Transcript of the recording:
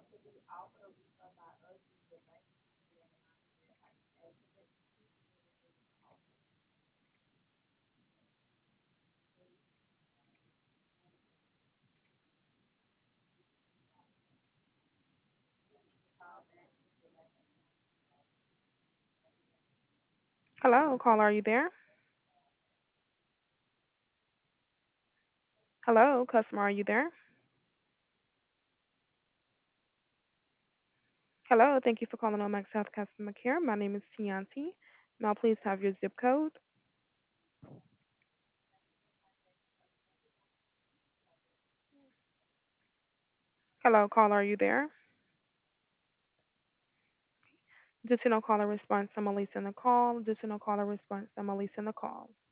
Hello, caller, are you there? Hello, customer, are you there? Hello, thank you for calling Omax Health Customer Care. My name is Tianti. Now, please have your zip code. Hello, caller, are you there? Due to no caller response, I'm releasing the call. Due to no caller response, I'm releasing the call.